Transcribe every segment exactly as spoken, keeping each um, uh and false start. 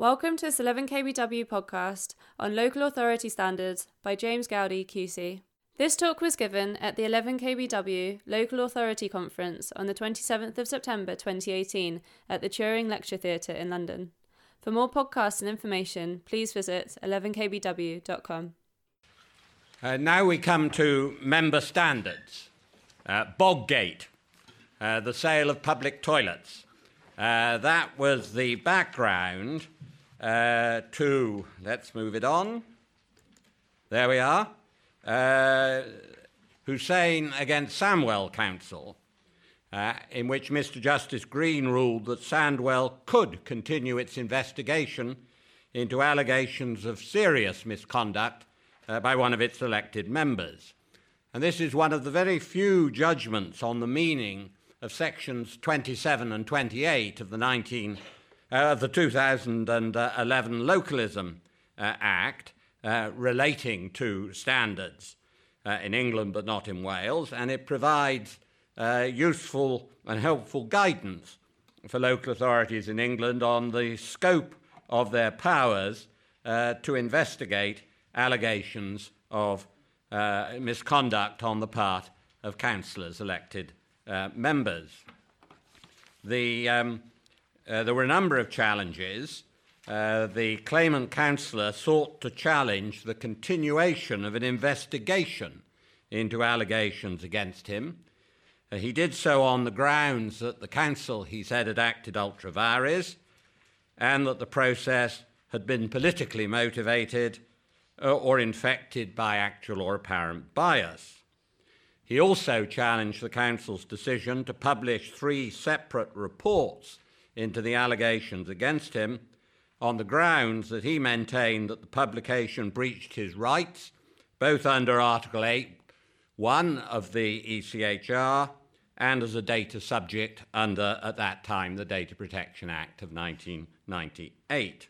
Welcome to this eleven K B W podcast on local authority standards by James Gowdy Q C. This talk was given at the eleven K B W Local Authority Conference on the twenty-seventh of September twenty eighteen at the Turing Lecture Theatre in London. For more podcasts and information, please visit eleven k b w dot com. Uh, now we come to member standards. Uh, Boggate, uh, the sale of public toilets. Uh, that was the background uh, to, let's move it on. There we are. Uh, Hussain against Sandwell Council, uh, in which Mister Justice Green ruled that Sandwell could continue its investigation into allegations of serious misconduct uh, by one of its elected members. And this is one of the very few judgments on the meaning of sections twenty-seven and twenty-eight of the, nineteen, uh, of the two thousand eleven Localism uh, Act uh, relating to standards uh, in England but not in Wales, and it provides uh, useful and helpful guidance for local authorities in England on the scope of their powers uh, to investigate allegations of uh, misconduct on the part of councillors elected Uh, members. The, um, uh, there were a number of challenges. Uh, the claimant councillor sought to challenge the continuation of an investigation into allegations against him. Uh, he did so on the grounds that the council, he said, had acted ultra vires and that the process had been politically motivated uh, or infected by actual or apparent bias. He also challenged the council's decision to publish three separate reports into the allegations against him on the grounds that he maintained that the publication breached his rights, both under Article eight one of the E C H R and as a data subject under, at that time, the Data Protection Act of nineteen ninety-eight.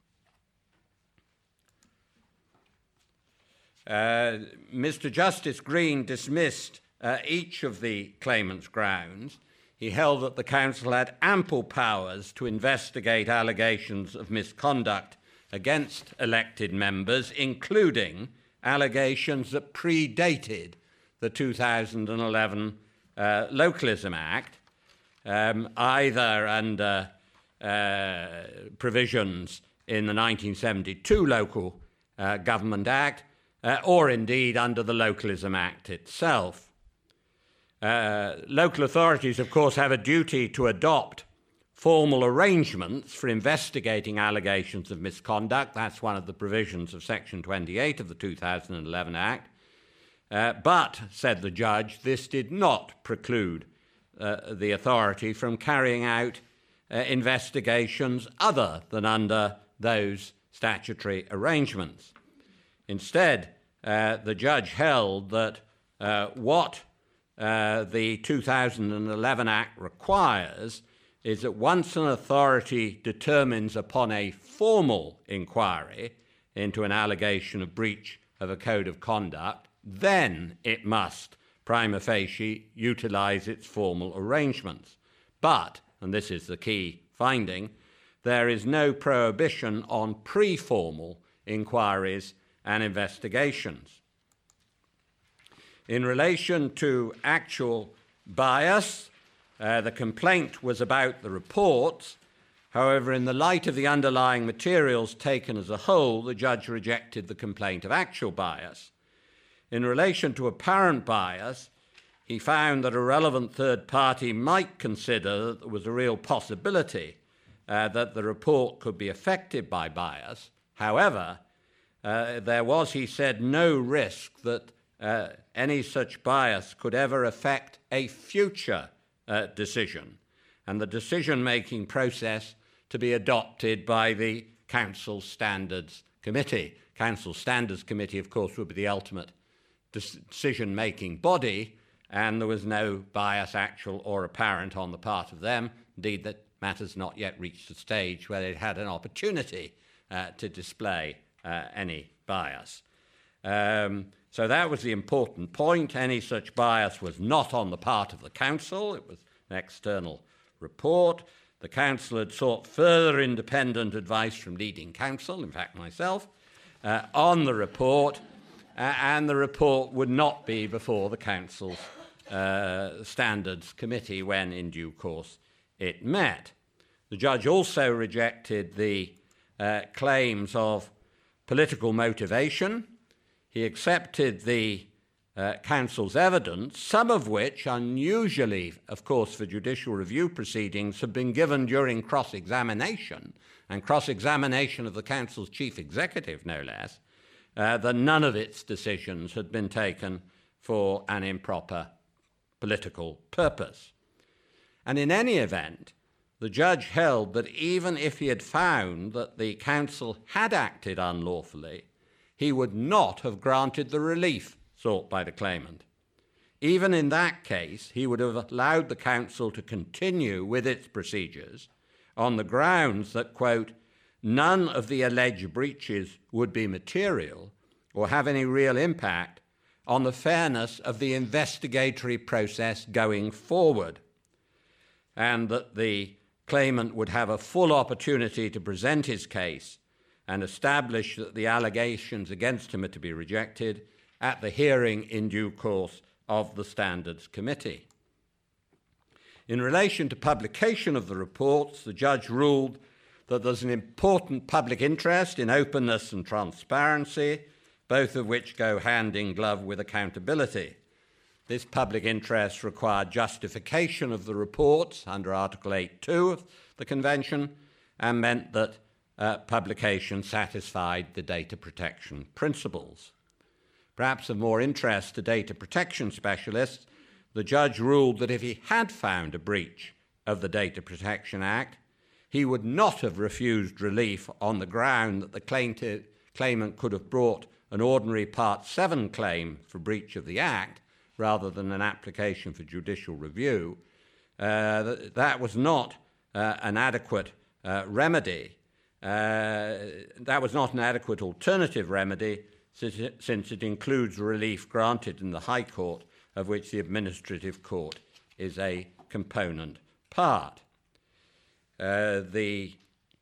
Uh, Mister Justice Green dismissed uh, each of the claimant's grounds. He held that the council had ample powers to investigate allegations of misconduct against elected members, including allegations that predated the two thousand eleven uh, Localism Act, um, either under uh, provisions in the nineteen seventy-two Local uh, Government Act, Uh, or indeed under the Localism Act itself. Uh, local authorities, of course, have a duty to adopt formal arrangements for investigating allegations of misconduct. That's one of the provisions of Section twenty-eight of the two thousand eleven Act. Uh, but, said the judge, this did not preclude uh, the authority from carrying out uh, investigations other than under those statutory arrangements. Instead, uh, the judge held that uh, what uh, the two thousand eleven Act requires is that once an authority determines upon a formal inquiry into an allegation of breach of a code of conduct, then it must prima facie utilise its formal arrangements. But, and this is the key finding, there is no prohibition on pre-formal inquiries and investigations. In relation to actual bias, uh, the complaint was about the reports. However, in the light of the underlying materials taken as a whole, the judge rejected the complaint of actual bias. In relation to apparent bias, he found that a relevant third party might consider that there was a real possibility uh, that the report could be affected by bias. However, Uh, there was, he said, no risk that uh, any such bias could ever affect a future uh, decision and the decision-making process to be adopted by the Council Standards Committee. Council Standards Committee, of course, would be the ultimate decision-making body, and there was no bias, actual or apparent, on the part of them. Indeed, that matters not yet reached the stage where they had an opportunity uh, to display Uh, any bias. Um, so that was the important point. Any such bias was not on the part of the council. It was an external report. the counsel had sought further independent advice from leading counsel, in fact myself, uh, on the report, uh, and the report would not be before the council's uh, standards committee when, in due course, it met. The judge also rejected the uh, claims of political motivation. He accepted the uh, council's evidence, some of which, unusually, of course, for judicial review proceedings, have been given during cross-examination, and cross-examination of the council's chief executive, no less, uh, that none of its decisions had been taken for an improper political purpose. And in any event, the judge held that even if he had found that the council had acted unlawfully, he would not have granted the relief sought by the claimant. Even in that case, he would have allowed the council to continue with its procedures on the grounds that, quote, none of the alleged breaches would be material or have any real impact on the fairness of the investigatory process going forward, and that the claimant would have a full opportunity to present his case and establish that the allegations against him are to be rejected at the hearing in due course of the Standards Committee. In relation to publication of the reports, the judge ruled that there's an important public interest in openness and transparency, both of which go hand in glove with accountability. This public interest required justification of the reports under Article eight point two of the Convention and meant that uh, publication satisfied the data protection principles. Perhaps of more interest to data protection specialists, the judge ruled that if he had found a breach of the Data Protection Act, he would not have refused relief on the ground that the claimant, claimant could have brought an ordinary Part seven claim for breach of the Act rather than an application for judicial review. Uh, that, that was not uh, an adequate uh, remedy. Uh, that was not an adequate alternative remedy since it, since it includes relief granted in the High Court, of which the Administrative Court is a component part. Uh, the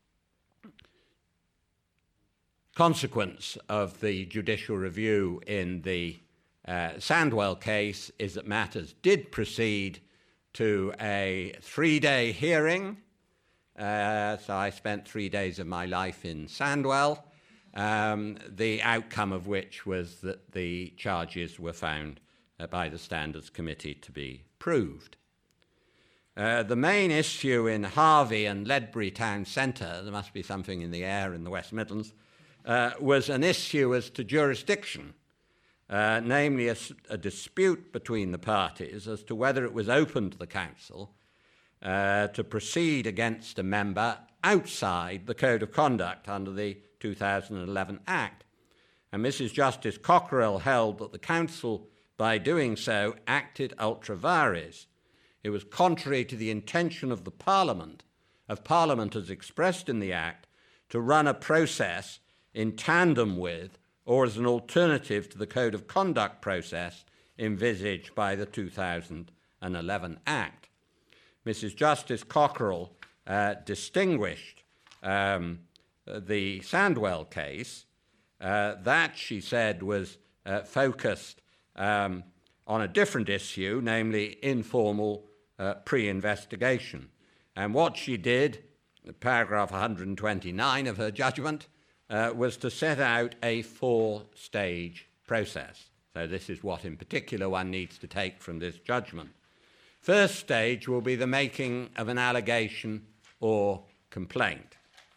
consequence of the judicial review in the uh, Sandwell case is that matters did proceed to a three-day hearing. Uh, so I spent three days of my life in Sandwell, um, the outcome of which was that the charges were found uh, by the Standards Committee to be proved. Uh, the main issue in Harvey and Ledbury Town Centre, there must be something in the air in the West Midlands, uh, was an issue as to jurisdiction, uh, namely a, a dispute between the parties as to whether it was open to the council uh, to proceed against a member outside the Code of Conduct under the two thousand eleven Act. And Missus Justice Cockerill held that the council, by doing so, acted ultra vires. It was contrary to the intention of the Parliament, of Parliament as expressed in the Act, to run a process in tandem with or as an alternative to the Code of Conduct process envisaged by the two thousand eleven Act. Missus Justice Cockerill uh, distinguished um, the Sandwell case. Uh, that, she said, was uh, focused um, on a different issue, namely informal Uh, pre-investigation. And what she did, paragraph one hundred twenty-nine of her judgment, uh, was to set out a four-stage process. So this is what in particular one needs to take from this judgment. First stage will be the making of an allegation or complaint.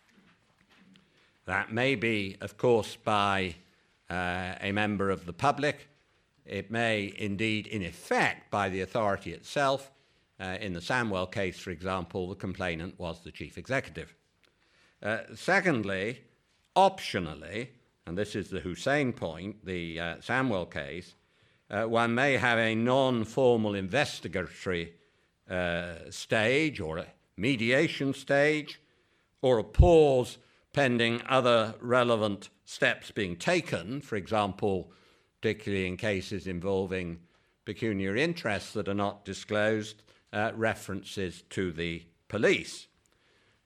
That may be, of course, by uh, a member of the public. It may indeed, in effect, by the authority itself. Uh, in the Sandwell case, for example, the complainant was the chief executive. Uh, secondly, optionally, and this is the Hussein point, the uh, Sandwell case, uh, one may have a non-formal investigatory uh, stage or a mediation stage or a pause pending other relevant steps being taken, for example, particularly in cases involving pecuniary interests that are not disclosed, Uh, references to the police.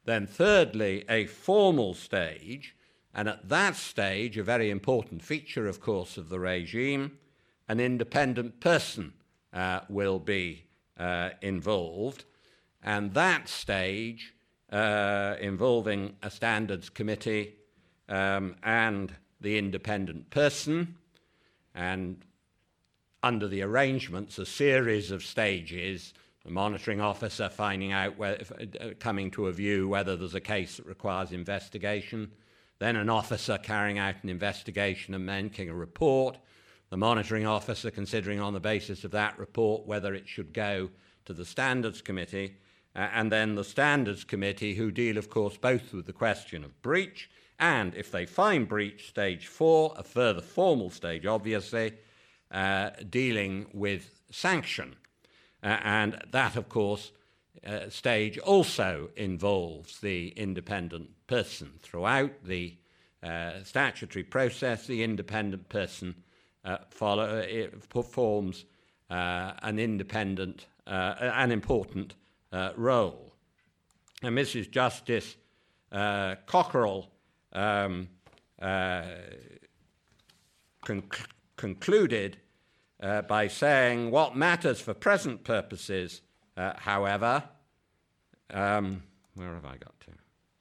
Then thirdly, a formal stage, and at that stage, a very important feature, of course, of the regime, an independent person uh, will be uh, involved, and that stage, uh, involving a standards committee um, and the independent person, and under the arrangements, a series of stages, the monitoring officer finding out, whether, uh, coming to a view whether there's a case that requires investigation, then an officer carrying out an investigation and making a report, the monitoring officer considering on the basis of that report whether it should go to the Standards Committee, uh, and then the Standards Committee, who deal, of course, both with the question of breach and, if they find breach, stage four, a further formal stage, obviously, uh, dealing with sanction. Uh, and that, of course, uh, stage also involves the independent person. Throughout the uh, statutory process, the independent person uh, follow, it performs uh, an independent, uh, an important uh, role. And Missus Justice uh, Cockerell um, uh, conc- concluded uh, by saying, what matters for present purposes, uh, however, um, where have I got to?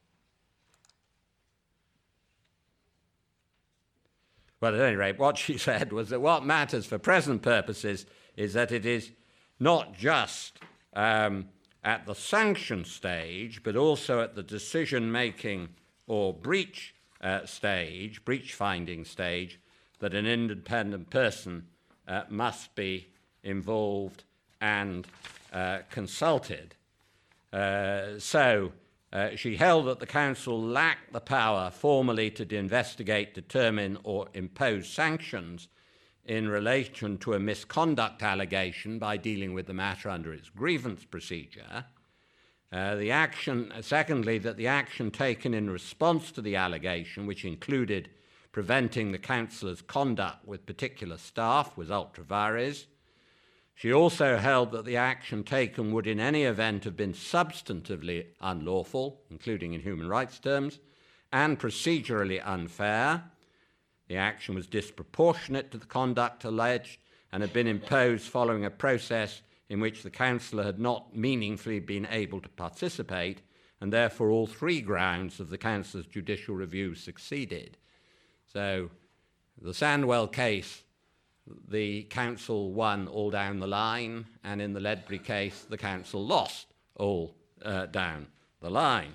Well, at any rate, what she said was that what matters for present purposes is that it is not just um, at the sanction stage, but also at the decision-making or breach uh, stage, breach-finding stage, that an independent person uh, must be involved and uh, consulted. Uh, so uh, she held that the Council lacked the power formally to investigate, determine or impose sanctions in relation to a misconduct allegation by dealing with the matter under its grievance procedure. Uh, the action, secondly, that the action taken in response to the allegation, which included preventing the councillor's conduct with particular staff, was ultra vires. She also held that the action taken would in any event have been substantively unlawful, including in human rights terms, and procedurally unfair. The action was disproportionate to the conduct alleged and had been imposed following a process in which the councillor had not meaningfully been able to participate, and therefore all three grounds of the councillor's judicial review succeeded. So the Sandwell case, the council won all down the line, and in the Ledbury case, the council lost all uh, down the line.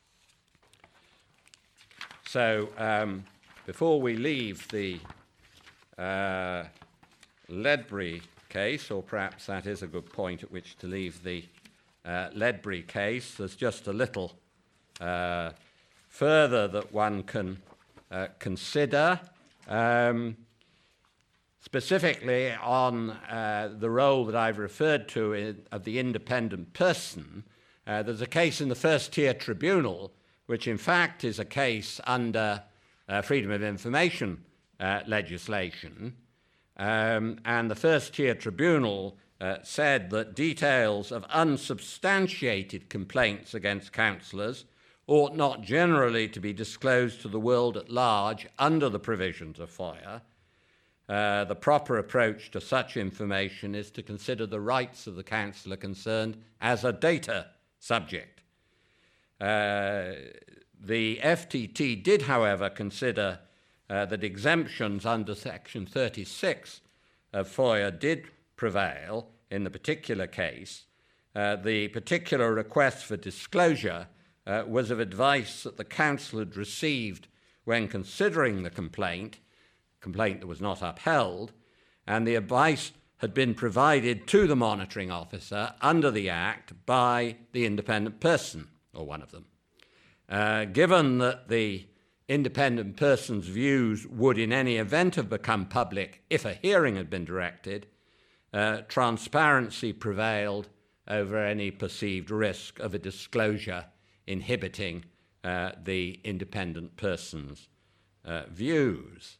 So um, before we leave the uh, Ledbury case, or perhaps that is a good point at which to leave the uh, Ledbury case, there's just a little uh, further that one can uh, consider. Um, Specifically on uh, the role that I've referred to in, of the independent person, uh, there's a case in the First Tier Tribunal, which in fact is a case under uh, Freedom of Information uh, legislation. Um, and the First Tier Tribunal uh, said that details of unsubstantiated complaints against councillors ought not generally to be disclosed to the world at large under the provisions of F O I A. Uh, the proper approach to such information is to consider the rights of the councillor concerned as a data subject. Uh, the F T T did, however, consider uh, that exemptions under Section thirty-six of F O I A did prevail in the particular case. Uh, the particular request for disclosure uh, was of advice that the council had received when considering the complaint, complaint that was not upheld, and the advice had been provided to the monitoring officer under the Act by the independent person, or one of them. Uh, given that the independent person's views would in any event have become public if a hearing had been directed, uh, transparency prevailed over any perceived risk of a disclosure inhibiting uh, the independent person's uh, views.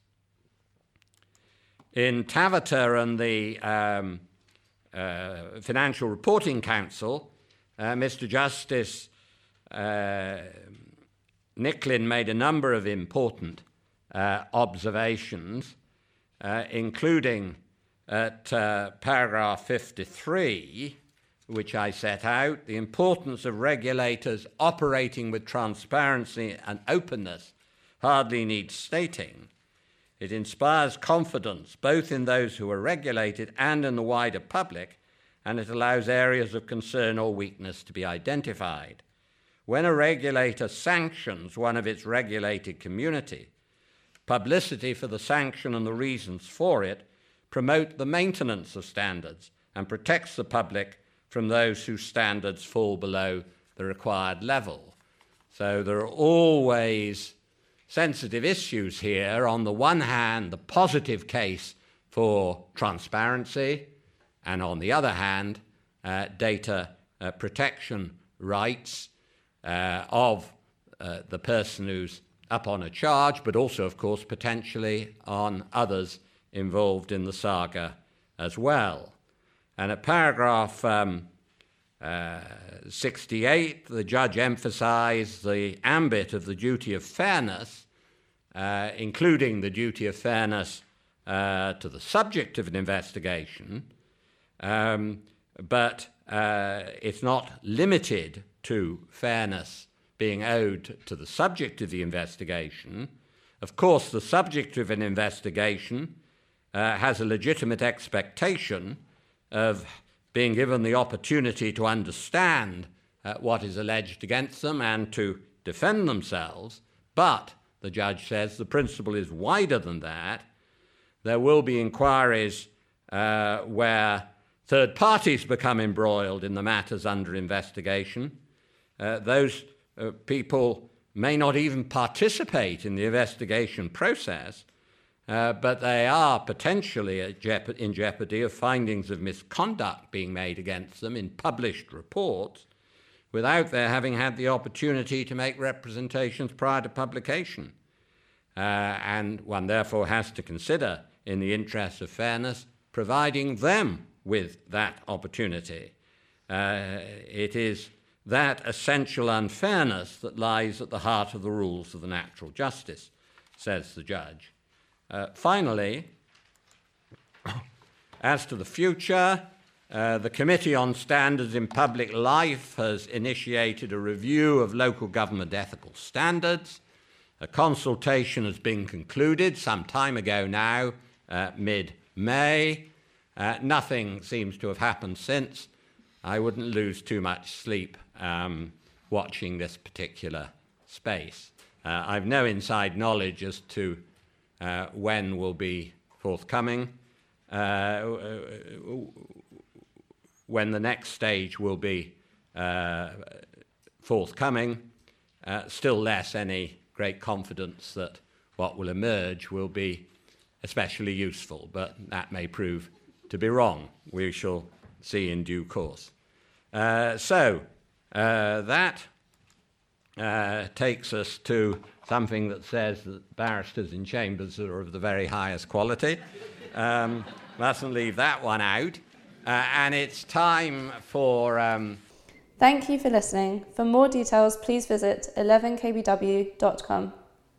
In Tavata and the um, uh, Financial Reporting Council, uh, Mister Justice uh, Nicklin made a number of important uh, observations, uh, including at uh, paragraph fifty-three, which I set out, the importance of regulators operating with transparency and openness hardly needs stating. It inspires confidence both in those who are regulated and in the wider public, and it allows areas of concern or weakness to be identified. When a regulator sanctions one of its regulated community, publicity for the sanction and the reasons for it promote the maintenance of standards and protects the public from those whose standards fall below the required level. So there are always sensitive issues here. On the one hand, the positive case for transparency, and on the other hand, uh, data uh, protection rights uh, of uh, the person who's up on a charge, but also, of course, potentially on others involved in the saga as well. And at paragraph um, uh, sixty-eight, the judge emphasized the ambit of the duty of fairness, uh, including the duty of fairness uh, to the subject of an investigation, um, but uh, it's not limited to fairness being owed to the subject of the investigation. Of course, the subject of an investigation uh, has a legitimate expectation of being given the opportunity to understand uh, what is alleged against them and to defend themselves. But, the judge says, the principle is wider than that. There will be inquiries uh, where third parties become embroiled in the matters under investigation. Uh, those uh, people may not even participate in the investigation process, Uh, but they are potentially at jeop- in jeopardy of findings of misconduct being made against them in published reports without their having had the opportunity to make representations prior to publication. Uh, and one therefore has to consider, in the interest of fairness, providing them with that opportunity. Uh, it is that essential unfairness that lies at the heart of the rules of the natural justice, says the judge. Uh, finally, as to the future, uh, the Committee on Standards in Public Life has initiated a review of local government ethical standards. A consultation has been concluded some time ago now, uh, mid-May. Uh, nothing seems to have happened since. I wouldn't lose too much sleep um, watching this particular space. Uh, I've no inside knowledge as to Uh, when will be forthcoming, uh, when the next stage will be uh, forthcoming, uh, still less any great confidence that what will emerge will be especially useful, but that may prove to be wrong. We shall see in due course. Uh, so uh, that uh, takes us to something that says that barristers in chambers are of the very highest quality. Um, mustn't leave that one out. Uh, and it's time for... Um... Thank you for listening. For more details, please visit eleven k b w dot com.